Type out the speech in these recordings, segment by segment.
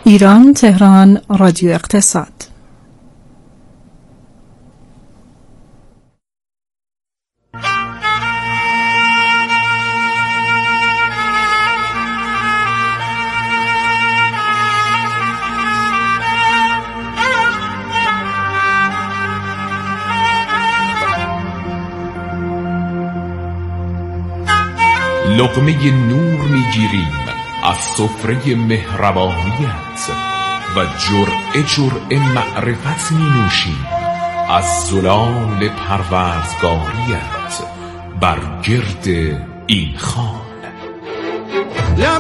ایران تهران رادیو اقتصاد. لقمه نور میگیریم از سفره مهربانیت و جرعه معرفت می نوشیم از زلال پروردگاریت بر گرد این خان. لب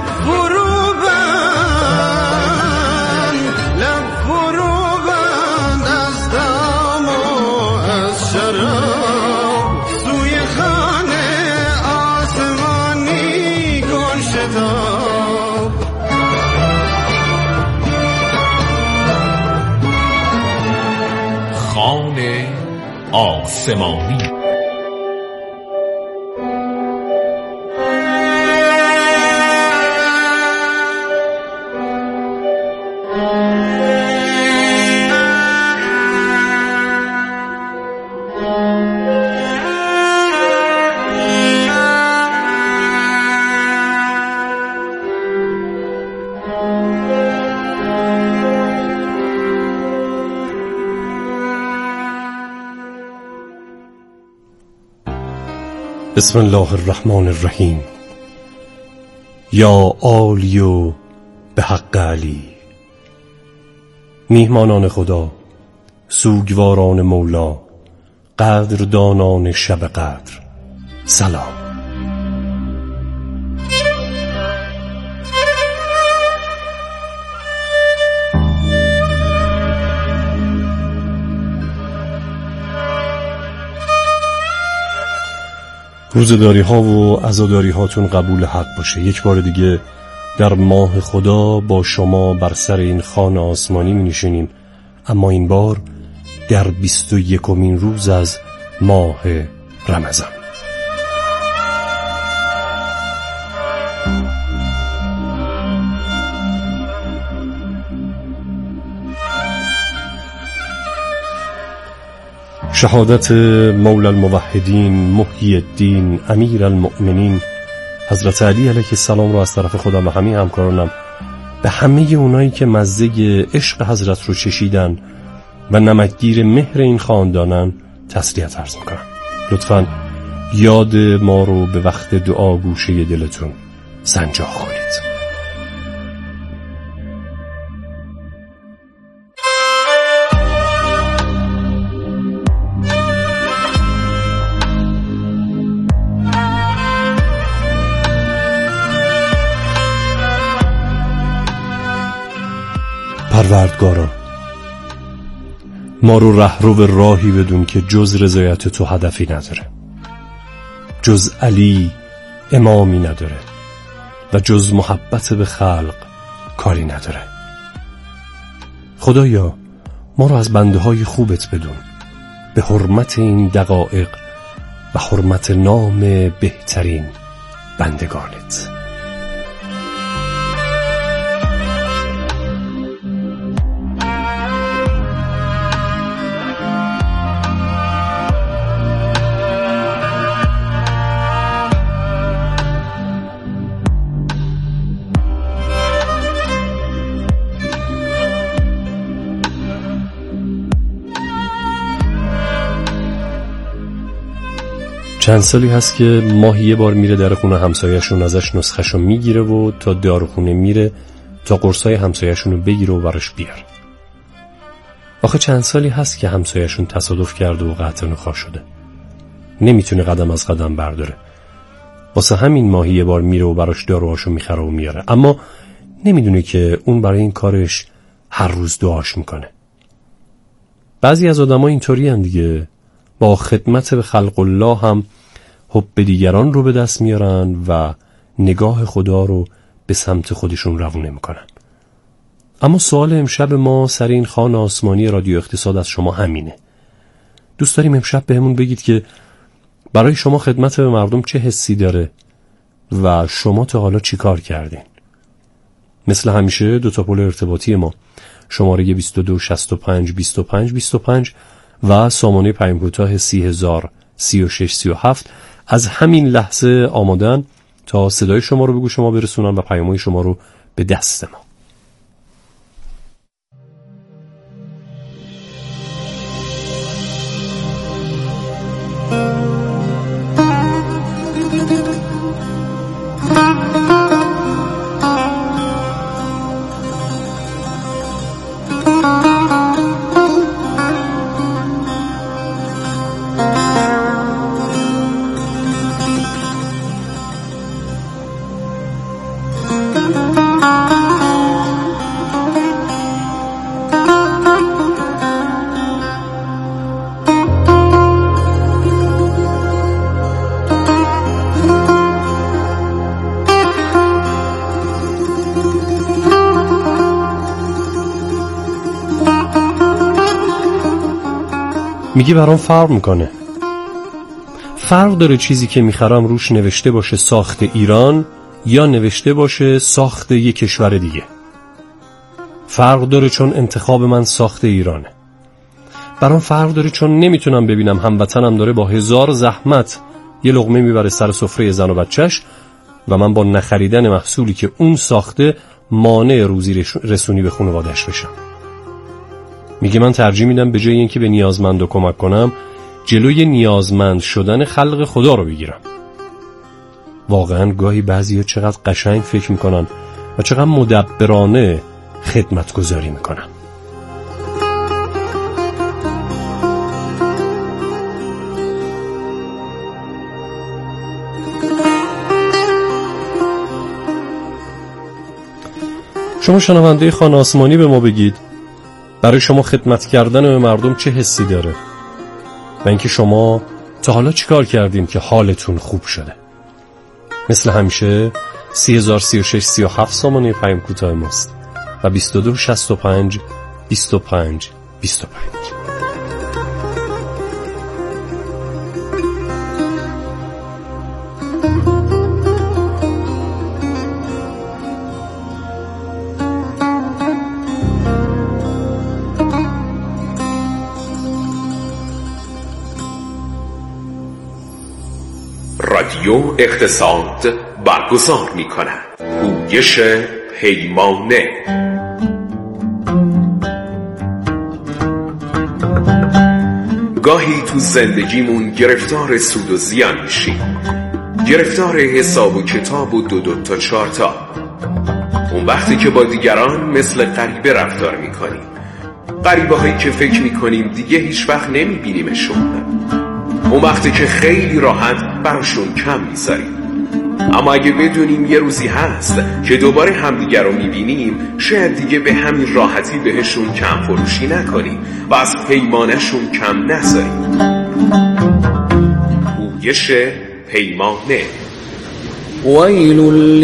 فروبند از دم و از شراب سوی خانه آسمانی کن شتاب. خانه آسمانی. بسم الله الرحمن الرحیم. یا عالی و به حق علی. میهمانان خدا، سوگواران مولا، قدردانان شب قدر، سلام. روزداری ها و عزاداری هاتون قبول حق باشه. یک بار دیگه در ماه خدا با شما بر سر این خوان آسمانی می نشینیم، اما این بار در 21مین روز از ماه رمضان. شهادت مولا الموحدین محیی الدین امیر المؤمنین حضرت علی علیه السلام رو از طرف خدا به همه همکارانم، به همه اونایی که مزه عشق حضرت رو چشیدن و نمکگیر مهر این خاندانن تسلیت عرض میکنم. لطفاً یاد ما رو به وقت دعا گوشه دلتون سنجاق کنید. پروردگارا، ما رو رهرو به راهی بدون که جز رضایت تو هدفی نداره، جز علی امامی نداره و جز محبت به خلق کاری نداره. خدایا، ما رو از بنده های خوبت بدون به حرمت این دقایق و حرمت نام بهترین بندگانت. چند سالی هست که ماهی یه بار میره در خونه همسایه‌شون، ازش نسخه‌شو میگیره و تا داروخونه میره تا قرصای همسایه‌شون رو بگیره و براش بیاره. آخه چند سالی هست که همسایه‌شون تصادف کرده و قطع نخاع شده، نمیتونه قدم از قدم برداره. واسه همین ماهی یه بار میره و براش داروهاشو میخره و میاره، اما نمیدونه که اون برای این کارش هر روز دعاش میکنه. بعضی از آدم‌ها اینطوری هستند دیگه، با خدمت به خلق الله هم حب دیگران رو به دست میارن و نگاه خدا رو به سمت خودشون روونه میکنن. اما سوال امشب ما سر این خوان آسمانی رادیو اقتصاد از شما همینه. دوست داریم امشب بهمون بگید که برای شما خدمت به مردم چه حسی داره و شما تا حالا چی کار کردین؟ مثل همیشه دو تا پل ارتباطی ما، شماره 22 65 25 25 و سامانه پیام کوتاه 30,000 36 37 از همین لحظه آمادن تا صدای شما رو به گوش ما برسونن و پیام‌های شما رو به دست ما. میگه برام فرق میکنه. فرق داره چیزی که میخرم روش نوشته باشه ساخت ایران یا نوشته باشه ساخت یک کشور دیگه. فرق داره چون انتخاب من ساخت ایرانه. برام فرق داره چون نمیتونم ببینم هموطنم داره با 1000 زحمت یه لقمه میبره سر سفره زن و بچهش و من با نخریدن محصولی که اون ساخته مانع روزی رسونی به خانواده‌اش بشم. میگه من ترجیح میدم به جای اینکه به نیازمند کمک کنم جلوی نیازمند شدن خلق خدا رو بگیرم. واقعا گاهی بعضیا چقدر قشنگ فکر میکنن و چقدر مدبرانه خدمتگزاری میکنن. شما شنونده خان آسمانی به ما بگید برای شما خدمت کردن به مردم چه حسی داره و اینکه شما تا حالا چیکار کردین که حالتون خوب شده. مثل همیشه 30,000 36 37 سامانه پیام کوتاه ماست و 22 65 25 25. رادیو اقتصاد برگزار می کند پویش پیمانه. گاهی تو زندگیمون گرفتار سود و زیان میشیم، گرفتار حساب و کتاب و دو تا 4 تا. اون وقتی که با دیگران مثل غریبه رفتار میکنیم، غریبه هایی که فکر میکنیم دیگه هیچ وقت نمیبینیمشون. اون وقتی که خیلی راحت براشون کم میذاریم. اما اگه بدونیم یه روزی هست که دوباره همدیگر رو میبینیم، شاید دیگه به همین راحتی بهشون کم فروشی نکنیم و از پیمانشون کم نذاریم. پویش پیمانه. ویل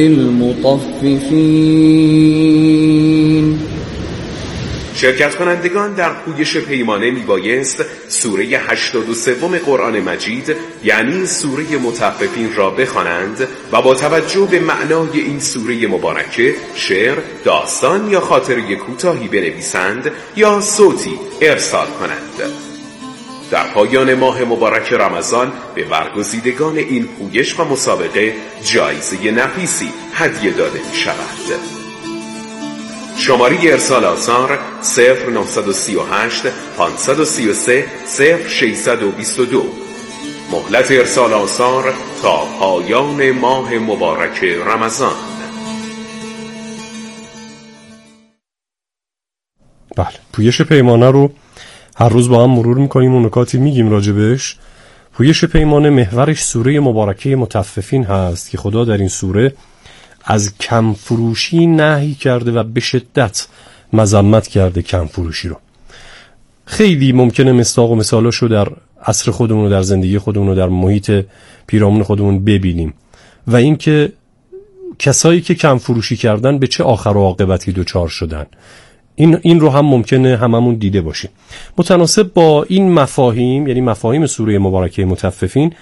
للمطففین. شرکت کنندگان در پویش پیمانه میبایست سوره 83 قرآن مجید یعنی سوره مطففین را بخوانند و با توجه به معنای این سوره مبارکه شعر، داستان یا خاطره کوتاهی بنویسند یا صوتی ارسال کنند. در پایان ماه مبارک رمضان به برگزیدگان این پویش و مسابقه جایزه نفیسی هدیه داده می شود. شماره ارسال آثار 0938 533 0622. مهلت ارسال آثار تا پایان ماه مبارک رمضان. بله، پویش پیمانه رو هر روز با هم مرور میکنیم و نکاتی میگیم راجبش. پویش پیمانه محورش سوره مبارکه مطففین هست که خدا در این سوره از کم فروشی نهی کرده و به شدت مذمت کرده کم فروشی رو. خیلی ممکنه مصداق و مثالاشو در عصر خودمون و در زندگی خودمون و در محیط پیرامون خودمون ببینیم و اینکه کسایی که کم فروشی کردن به چه آخر و عاقبتی دچار شدن. این رو هم ممکنه هممون دیده باشیم. متناسب با این مفاهیم، یعنی مفاهیم سوره مبارکه مطففین،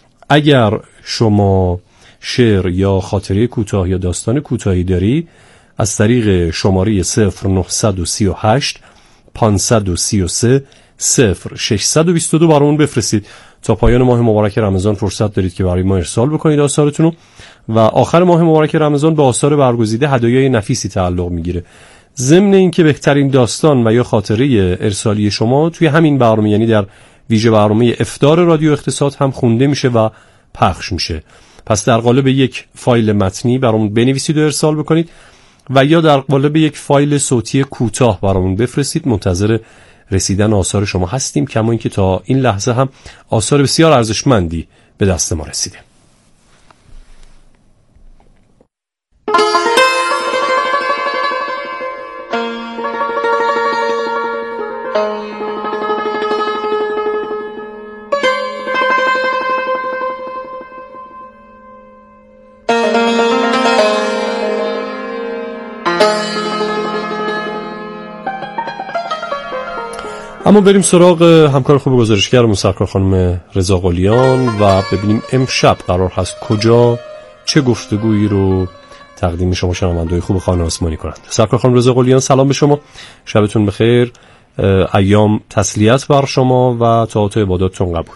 اگر شما شعر یا خاطره کوتاه یا داستان کوتاهی داری، از طریق شماره 0938 533 0622 برامون بفرستید. تا پایان ماه مبارک رمضان فرصت دارید که برای ما ارسال بکنید آثارتون رو و آخر ماه مبارک رمضان به آثار برگزیده هدایای نفیسی تعلق میگیره. ضمن این که بهترین داستان و یا خاطره ارسالی شما توی همین برنامه، یعنی در ویژه برنامه افطار رادیو اقتصاد هم خونده میشه و پخش میشه. پس در قالب یک فایل متنی برامون بنویسید و ارسال بکنید و یا در قالب یک فایل صوتی کوتاه برامون بفرستید. منتظر رسیدن آثار شما هستیم، کما اینکه تا این لحظه هم آثار بسیار ارزشمندی به دست ما رسیده. اما بریم سراغ همکار خوب گزارشگرمون سرکار خانم رضا قلیان و ببینیم امشب قرار هست کجا چه گفتگویی رو تقدیم شما شنونده‌های خوب خانه آسمانی کنند. سرکار خانم رضا قلیان، سلام به شما، شبتون بخیر، ایام تسلیت بر شما و طاعات عباداتتون قبول.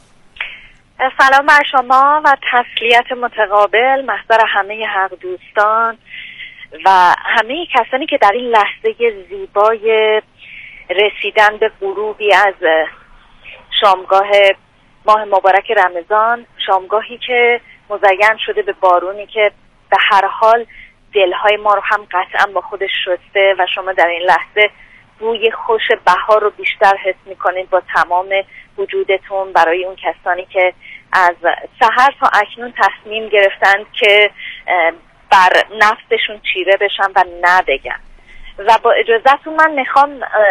سلام بر شما و تسلیت متقابل محضر همه حق دوستان و همه کسانی که در این لحظه زیبای رسیدن به غروبی از شامگاه ماه مبارک رمضان، شامگاهی که مزین شده به بارونی که به هر حال دلهای ما رو هم قطعا با خودش شسته و شما در این لحظه بوی خوش بهار رو بیشتر حس میکنید با تمام وجودتون برای اون کسانی که از سحر تا اکنون تصمیم گرفتند که بر نفسشون چیره بشن و نبگن. و با اجازهتون من میخوام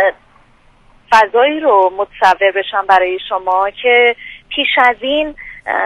فضایی رو متصور بشم برای شما که پیش از این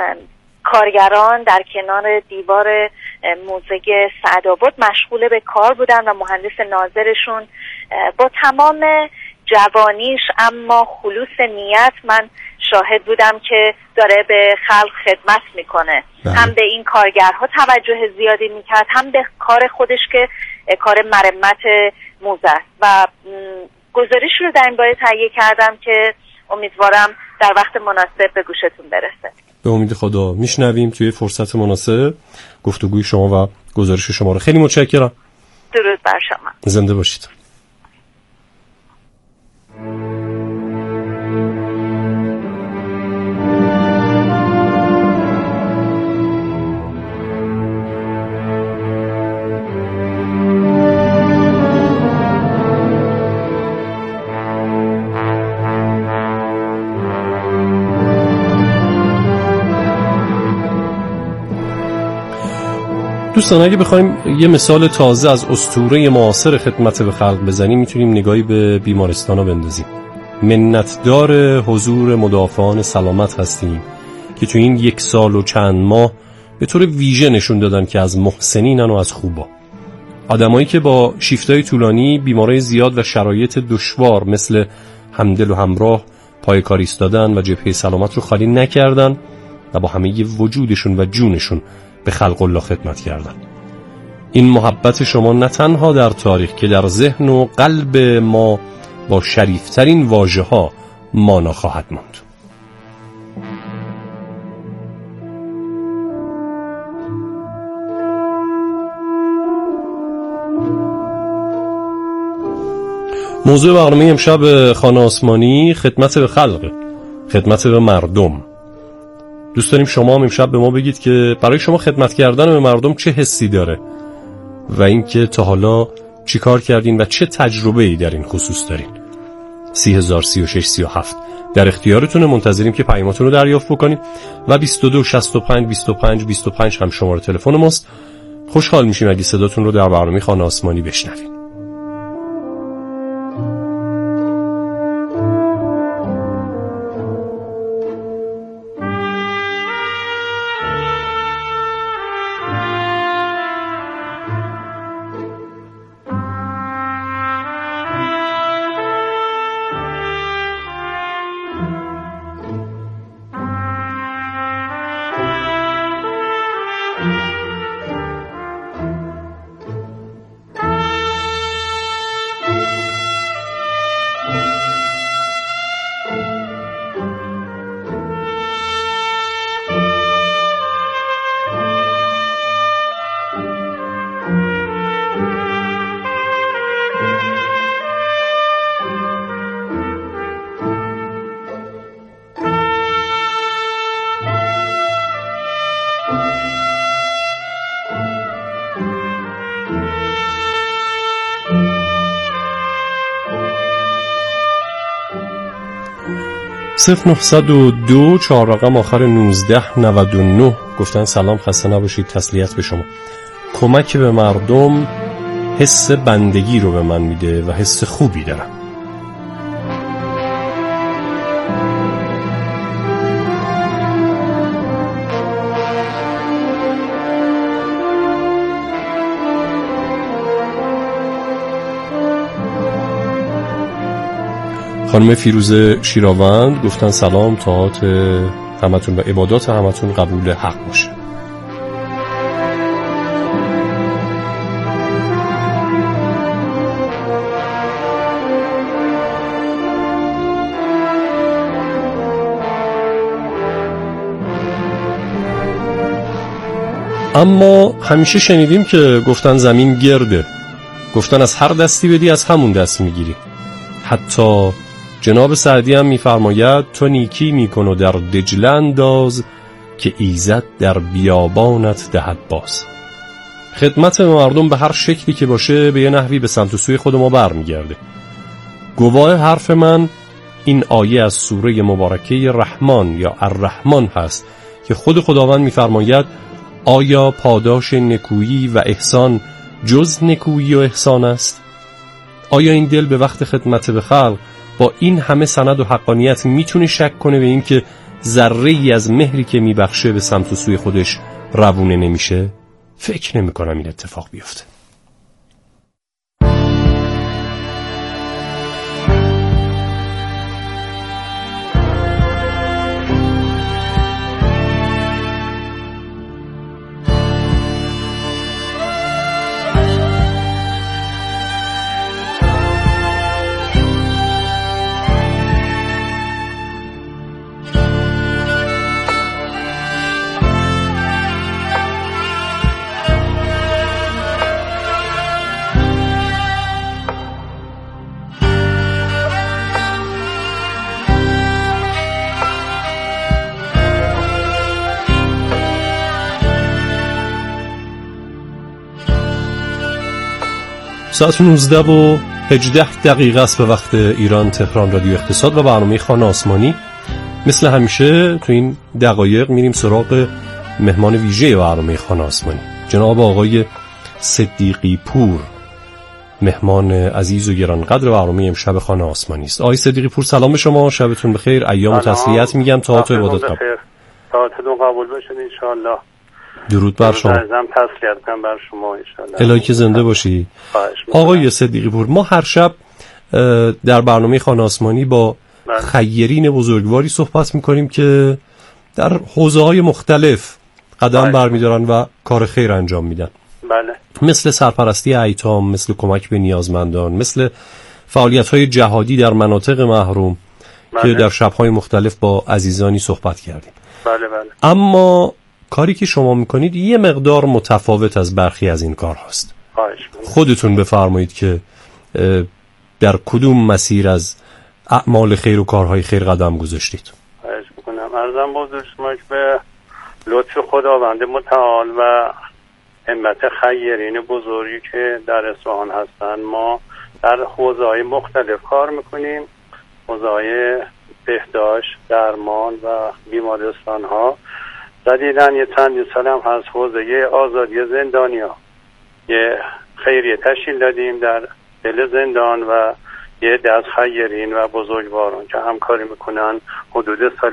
کارگران در کنار دیوار موزه سعدآباد مشغول به کار بودن و مهندس ناظرشون با تمام جوانیش اما خلوص نیت من شاهد بودم که داره به خلق خدمت میکنه. هم به این کارگرها توجه زیادی میکرد، هم به کار خودش که کار مرمت موزه است و گزارش رو در این باره تهیه کردم که امیدوارم در وقت مناسب به گوشتون برسه. به امید خدا میشنویم توی فرصت مناسب گفتگوی شما و گزارش شما رو. خیلی متشکرم. درود بر شما. زنده باشید. دوستان اگه بخوایم یه مثال تازه از اسطوره معاصر خدمت به خلق بزنیم، میتونیم نگاهی به بیمارستانا بندازیم. منتدار حضور مدافعان سلامت هستیم که تو این 1 سال و چند ماه به طور ویژه نشون دادن که از محسنینن و از خوبا. آدمایی که با شیفتای طولانی، بیمارای زیاد و شرایط دشوار مثل همدل و همراه پای کار ایستادن و جبهه سلامت رو خالی نکردن و با همه وجودشون و جونشون به خلق الله خدمت کردن. این محبت شما نه تنها در تاریخ که در ذهن و قلب ما با شریفترین واژه ها مانا خواهد ماند. موضوع برنامه امشب خانه آسمانی خدمت به خلق، خدمت به مردم. دوست داریم شما هم امشب به ما بگید که برای شما خدمت کردن به مردم چه حسی داره و اینکه تا حالا چی کار کردین و چه تجربه‌ای در این خصوص دارین. 30,036,37 در اختیارتونه. منتظریم که پیاماتون رو دریافت بکنید و 22 65 25 25 هم شماره تلفن ماست. خوشحال میشیم اگه صداتون رو در برنامه خانه آسمانی بشنویم. 0902 4 رقم آخر 1999 گفتن سلام، خسته نباشید، تسلیت به شما. کمک به مردم حس بندگی رو به من میده و حس خوبی دارم. خانم فیروز شیراوند گفتن سلام، طاعات همتون و عبادات همتون قبول حق باشه. اما همیشه شنیدیم که گفتن زمین گرده، گفتن از هر دستی بدی از همون دست میگیری. حتی جناب سعدی هم میفرماید تو نیکی میکن و در دجله انداز که ایزد در بیابانت دهد باز. خدمت مردم به هر شکلی که باشه به یه نحوی به سمت و سوی خود ما برمیگرده. گواه حرف من این آیه از سوره مبارکه رحمان یا الرحمن هست که خود خداوند میفرماید آیا پاداش نکویی و احسان جز نکویی و احسان است؟ آیا این دل به وقت خدمت به خلق با این همه سند و حقانیت میتونه شک کنه به این که ذره‌ای از مهری که میبخشه به سمت و سوی خودش روونه نمیشه؟ فکر نمی کنم این اتفاق بیفته. ساعت 19:18 است به وقت ایران تهران. رادیو اقتصاد و برنامه خانه آسمانی. مثل همیشه تو این دقایق میریم سراغ مهمان ویژه برنامه خانه آسمانی، جناب آقای صدیقی پور، مهمان عزیز و گرانقدر برنامه امشب خانه آسمانی است. آقای صدیقی پور سلام به شما، شبتون بخیر، ایام و تسلیت میگم، طاعت و عبادت قبول. طاعتتون قبول بشه ان شاء الله. درود بر شما. عزیزم تسلیت کنم بر شما ان شاء الله. الهی که زنده باشی. آقای صدیقی پور، ما هر شب در برنامه خانه آسمانی با خیرین بزرگواری صحبت میکنیم که در حوزه‌های مختلف قدم برمیدارن و کار خیر انجام میدن. بله. مثل سرپرستی ایتام، مثل کمک به نیازمندان، مثل فعالیت‌های جهادی در مناطق محروم که در شب‌های مختلف با عزیزانی صحبت کردیم. بله بله. اما کاری که شما میکنید یه مقدار متفاوت از برخی از این کار هست. خودتون بفرمایید که در کدوم مسیر از اعمال خیر و کارهای خیر قدم گذاشتید؟ خواهش میکنم. عرضم بزرگ شما که به لطف خداوند متعال و همت خیرین بزرگی که در اصفهان هستن ما در حوزه‌های مختلف کار میکنیم. حوزه‌های بهداشت، درمان و بیمارستان ها. جدیداً یه چند سال هم هست حوزه آزادی زندانیا یه خیریه تشکیل دادیم در دل زندان و یه دست خیرین و بزرگواران که همکاری میکنن. حدود سال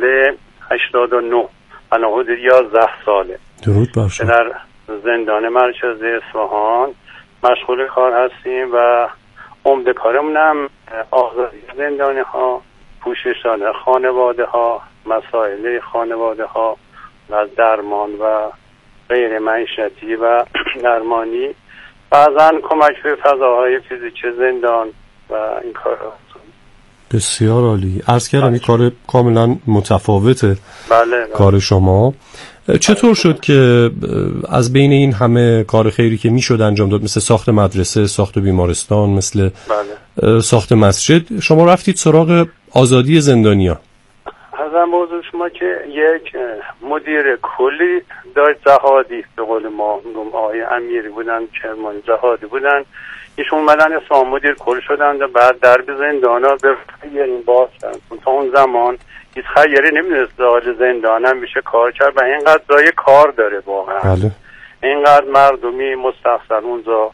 89 الان حدود 11 ساله درود بر شما در زندان مرکزی اصفهان مشغول کار هستیم و عمده کارمون هم آزادی زندانی ها، پوشش دادن خانواده ها، مسائل خانواده ها و درمان و غیر معیشتی و درمانی، بعضا کمک به فضاهای فیزیکی زندان و این کار. بسیار عالی. عرض کردم این کار کاملا متفاوته. بله. کار شما چطور شد که از بین این همه کار خیری که میشد انجام داد، مثل ساخت مدرسه، ساخت بیمارستان، مثل ساخت مسجد، شما رفتید سراغ آزادی زندانیا؟ از موضوع شما که یک مدیر کلی داشت زهادی، به قول ما آقای امیری بودن، کرمانی زهادی بودن، ایشون اومدن اصفهان مدیر کل شدن و بعد درب زندان ها به خیرین باز کردن. تا اون زمان هیچ خیری نمیدونست داخل زندان هم میشه کار کرد و اینقدر جای کار داره واقعا. بله. اینقدر مردمی مستخسر اونجا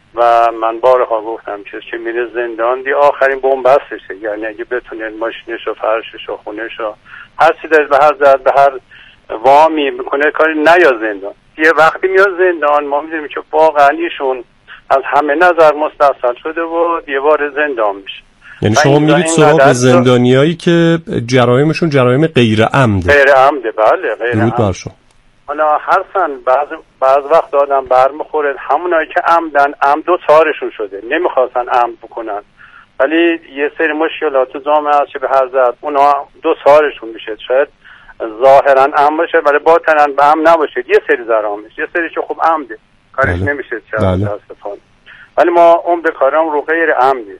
و من بارها گفتم که میره زندان دی آخرین بنبستشه، یعنی اگه بتونه ماشینش و فرشش و خونش و هر چی داره به هر ضرب به هر وامی میکنه کاری نیا زندان. یه وقتی میاد زندان ما میدونیم که واقعا ایشون از همه نظر مستحصل شده و یه بار زندان میشه. یعنی شما میرید سراغ زندانیایی که جرائمشون جرایم غیر عمده. غیر عمده، بله غیر درود عمده. بر شما. حالا حسن بعض وقت آدم برمیخوره همونایی که عمد دو چارشون شده نمیخواستن عمد بکنن، ولی یه سری مشکلات تو جامعه هست که به هر ضرب اونا دو چارشون میشه، شاید ظاهرا عمد باشه ولی باطنا به عمد نباشه، یه سری جرائمش، یه سری که خوب عمده کارش نمیشه متاسفانه. ولی ما اون به کارم رو غیر عمدی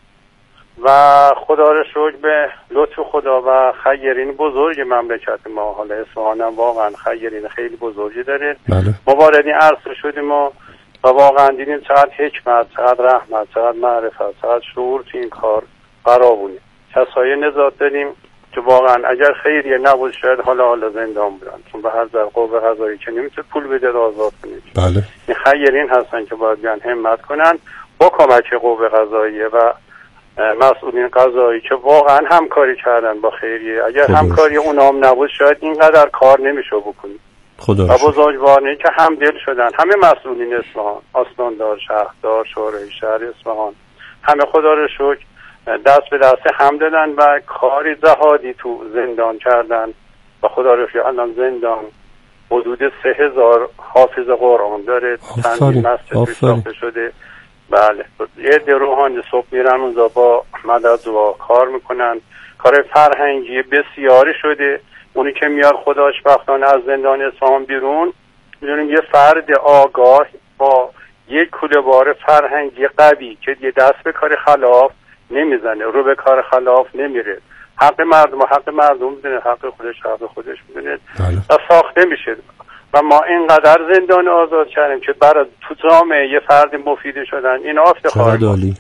و خدا رو شکر به لطف خدا و خیرین بزرگ مملکت ما، حالا اصفهان هم واقعا خیرین خیلی بزرگی داره. ما وارد این عرصه شدیم و واقعا دیدیم چقدر حکمت، چقدر رحمت، چقدر معرفت، چقدر شعور تو این کار فراوونه. کسایی نجات دادیم که واقعا اگر خیریه نبود شاید حالا زندان بودن، چون به هر ضرب قوه قضایی که نمیتونه پول بده آزاد کنه. بله. این خیرین هستن که باید بیان همت کنن با کمک قوه قضاییه و مسئولین قضایی که واقعا همکاری کردن با خیریه. اگر همکاری اونام نبود شاید اینقدر کار نمیشه بکنیم. و بزرگوارانی که هم دل شدن، همه مسئولین اصفهان، آستاندار، شهردار، شورای شهر اصفهان، همه خدا رو شکر دست به دست هم دادن و کاری جهادی تو زندان کردن و خدا رو شکر الان زندان حدود 3000 حافظ قرآن داره، چندین مسجد ساخته شده. بله، یه روحانی صبح میرن اونجا با مدد و کار میکنن، کار فرهنگی بسیاری شده. اونی که میاد خداش بختانه از زندان اصفهان بیرون، میدونیم یه فرد آگاه با یک کوله‌بار فرهنگی قوی که یه دست به کار خلاف نمیزنه، رو به کار خلاف نمیره، حق مردم و حق مردم میدونه، حق خودش میدونه و ساخته میشه. و ما اینقدر زندان آزاد کردیم که برای تو جامعه یه فرد مفید شدن، اینا افتخار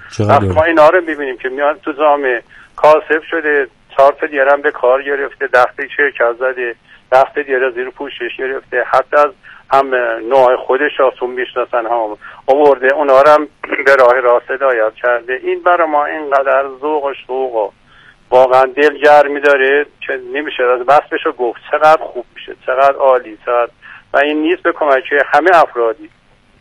ما اینا رو میبینیم که میاد تو جامعه کاسب شده، 4 تا دیگه هم به کار گرفته، دسته شرکت زده، دسته دیگه زیر پوشش گرفته، حتی از هم نوع خودش هستون میشناسن هم آورده، اونا رو هم به راه راست هدایت کرده. این برای ما اینقدر ذوق و شوق و واقعا دلگرمی داره که نمیشه از بس بشه گفت چقدر خوب میشه، چقدر عالی، چقدر. و این نیست به کمک همه افرادی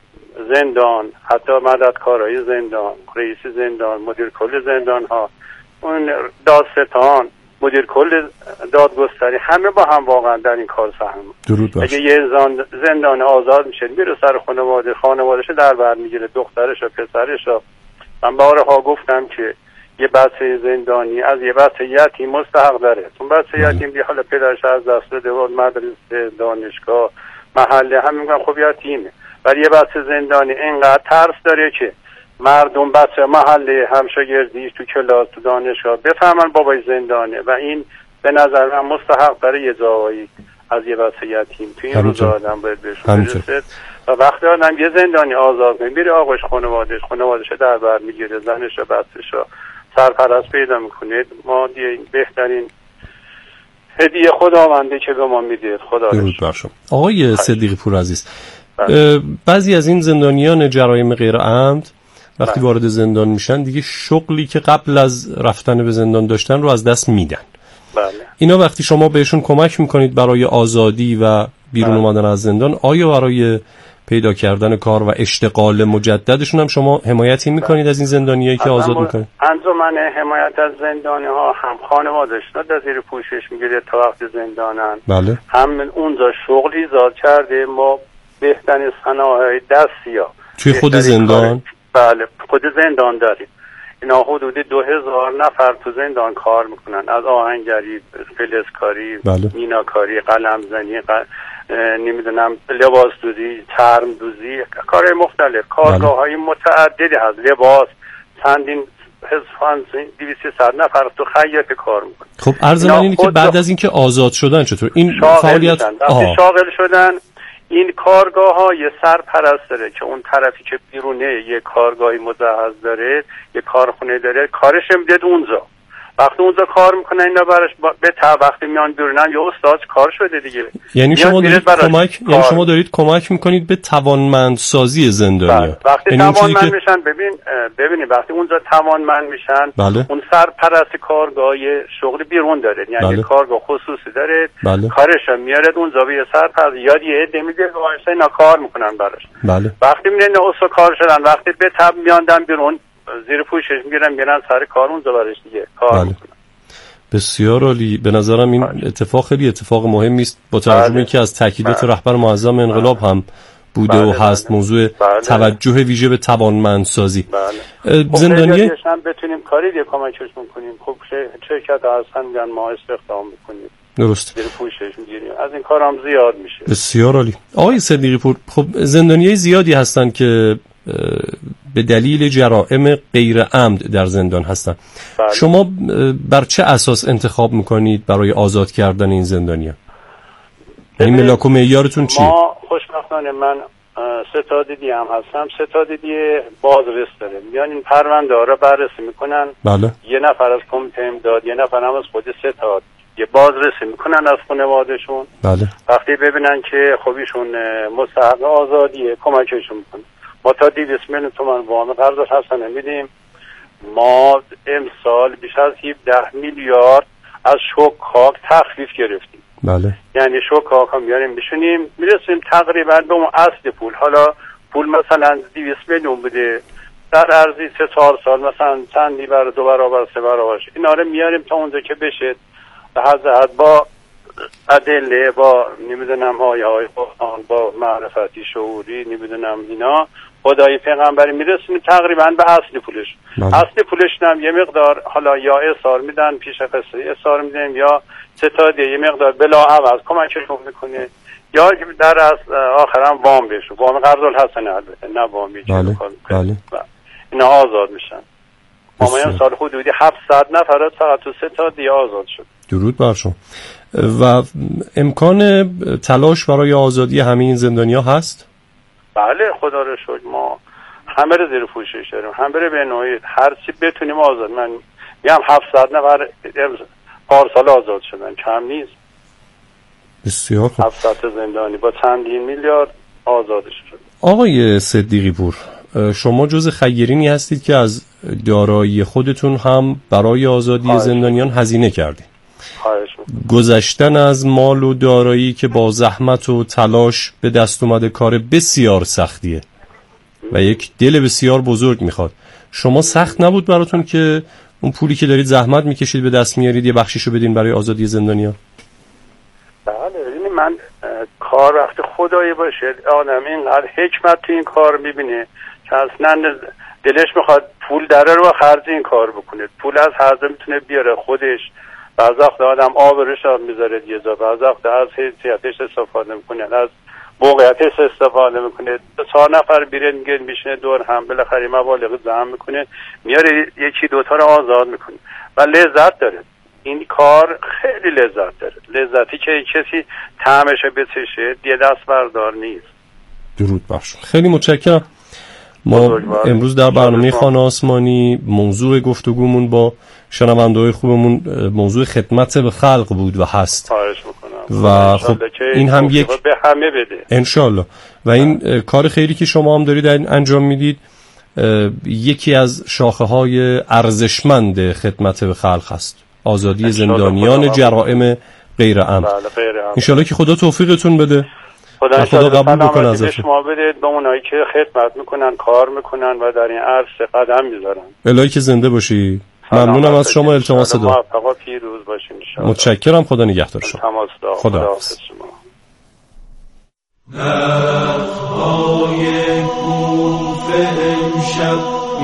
زندان، حتی مددکارای زندان، رئیس زندان، مدیر کل زندان ها، اون دادستان، مدیر کل دادگستری، همه با هم واقعا در این کار سهم. اگه یه زندان آزاد میشه میره سر خانوادهش در بر میگیره، دخترش و پسرش. من بارها گفتم که یه بچه زندانی از یه بچه یتیم مستحق داره. اون بچه یتیم دی حالا پدرش از دست داده و مدرسه، دانشگاه، محله، هم میگن خب یتیمه، ولی یه بچه زندانی اینقدر ترس داره که مردم، بچه محله، همشاگردیش تو کلاس، تو دانشگاه بفهمن بابای زندانه و این به نظر من مستحق برای یه جایی از یه بچه یتیم تو این روزا آدم باید بهشون برسه. و وقتی آدم یه زندانی آزاد میره آقاش خانوادهش در بر میگیره، زنش و بچه‌ش سرپرست پیدا میکنه. ما بهترین هدیه خداونده که به ما میده. خدا رو آقای صدیقی پور عزیز، بعضی از این زندانیان جرایم غیر عمد وقتی وارد زندان میشن دیگه شغلی که قبل از رفتن به زندان داشتن رو از دست میدن. بله. اینا وقتی شما بهشون کمک میکنید برای آزادی و بیرون اومدن از زندان، آیا برای پیدا کردن کار و اشتغال مجددشون هم شما حمایتی میکنید از این زندانیایی که آزاد میکنید؟ انجمن حمایت از زندانی ها هم خانواده‌شون در زیر پوشش میگیره تا وقت زندانن. بله. هم اونجا شغل ایجاد کرده. ما بهترین صنایع دستی ها توی خود زندان؟ بله، خود زندان داریم. اینا حدود 2000 نفر تو زندان کار میکنن، از آهنگری، فلزکاری، بله. میناکاری، قلمزنی، نمیدونم لباس دوزی، چرم دوزی، کارهای مختلف، کارگاه های متعددی هست، لباس، چندین 200 نفر تو خیاط کار میکنن. خب عرض من اینه که بعد از اینکه آزاد شدن چطور این فعالیت شاغل شدن، این کارگاه ها یه سرپرست داره که اون طرفی که بیرونه یه کارگاهی مجهز داره، یه کارخونه داره، کارش میده اونجا. وقتی اونجا کار میکنن اینا براش به وقتی میان بیرونن یا استاد کار شده دیگه. یعنی شما دارید کمک میکنید به توانمندسازی زندانیا. وقتی توانمند میشن ببینید وقتی اونجا توانمند میشن اون سرپرست کارگاه شغل بیرون داره، یعنی کارگاه خصوصی داره، کارش میاره اونجا به سرپرست یاد یه عده میده واسه اینا کار میکنن براش. وقتی میرن اوسا کار شدن، وقتی به تب میاندن بیرون زیر پوشش میرن سر کار اونجا برش دیگه کار میکنن. بسیار عالی. به نظرم این اتفاق خیلی اتفاق مهمی است، با توجه به اینکه از تاکیدات رهبر معظم انقلاب هم بوده و هست موضوع توجه ویژه به توانمندسازی. زندانیه هم بتونیم کاری دیگه کمکش کنیم. خب شرکت هستن میگن ما استخدام میکنیم، درست، زیر پوشش میگیریم، از این کارام زیاد میشه. بسیار عالی. آقای صدیقی پور، خب زندانیای زیادی هستن که به دلیل جرائم غیر عمد در زندان هستن. شما بر چه اساس انتخاب میکنید برای آزاد کردن این زندانیان؟ این ملاک و معیارتون چیه؟ ما خوشبختانه من ستادیدی هم هستم. ستادیدی بازرس داره، میان این پرونده ها را بررسی میکنن. یه نفر از کمیته امداد، یه نفر هم از خود ستاد، یه بازرسی میکنن از خانواده‌شون. وقتی ببینن که خب ایشون مستحق آزادیه کمکشون میکنن. ما تا 200 میلیون تومان وام قرض حسنه میدیم. ما امسال بیش از 17 میلیارد از شوکاک تخفیف گرفتیم. یعنی شوکاک هم میاریم میشونیم میرسیم تقریبا به اون اصل پول. حالا پول مثلا 200 میلیون بوده، در عرضی 3-4 سال مثلا چندی برای 2 برابر 3 برابر اینا رو میاریم تا اونجا که بشه به حد با ادله، با نمیدونم های با معرفتی شعوری نمیدونم اینا خدای پیغمبری میرسیم تقریبا به اصل پولش. اصل پولش هم یه مقدار حالا یا اصار میدن پیش قصه اصار میدن یا ستادیه یه مقدار بلا عوض کمکشون میکنه یا در از آخرم وام بشه، وام قرض الحسنه البته نه وامی. اینا آزاد میشن. ما سال حدودی 700 نفر فقط تو ستادیه آزاد شد. درود بر شما. و امکان تلاش برای آزادی همه این زندانیا هست؟ بله خدا رو شکر ما همه رو زیر پوشش داریم، همه رو به نوعی هر چی بتونیم آزاد. من میگم 700 نفر پارسال آزاد شدن، کم نیست. بسیار خوب. 700 زندانی با چندین میلیارد آزاد شد. آقای صدیقی پور، شما جز خیرینی هستید که از دارایی خودتون هم برای آزادی زندانیان هزینه کردید. گذشتن از مال و دارایی که با زحمت و تلاش به دست اومده کار بسیار سختیه و یک دل بسیار بزرگ میخواد. شما سخت نبود براتون که اون پولی که دارید زحمت میکشید به دست میارید یه بخشیشو بدین برای آزادی زندانیان؟ بله. یعنی من کار وقتی خدایی باشه آدم اینقدر حکمت تو این کار میبینه که اصلا دلش میخواد پول داره رو خرج این کار بکنه. پول از هر جا میتونه بیاره خودش. بعض وقت آدم آبروش میذاره یه جا، بعض وقت از حیثیتش استفاده میکنه، از موقعیتش استفاده میکنه. 4 نفر بیره میگه میشینه دور هم بالاخره مبالغ جمع میکنه میاره یکی دوتا رو آزاد میکنه و لذت داره. این کار خیلی لذت داره، لذتی که کسی طعمش بچشه دیگه دست بردار نیست. درود بر شما. خیلی متشکرم. ما امروز در برنامه خانه آسمانی موضوع گفتگومون با شنونده‌های خوبمون موضوع خدمت به خلق بود و هست. و خب این هم یک به همه بده انشالله. و این کار خیری که شما هم دارید انجام میدید یکی از شاخه‌های ارزشمند خدمت به خلق هست، آزادی زندانیان جرائم غیر عمد. انشالله که خدا توفیقتون بده. خدا قبول بکنه ازتون. شما بدید به اونایی که خدمت میکنن، کار میکنن و در این عرصه قدم میذارن. الهی که زنده باشی. ممنونم از شما. التماس دعا. موفق و پیروز باشین ان شاء الله. متشکرم. خدا نگهدار شما. خدا حافظ. نخهای کوفه امشب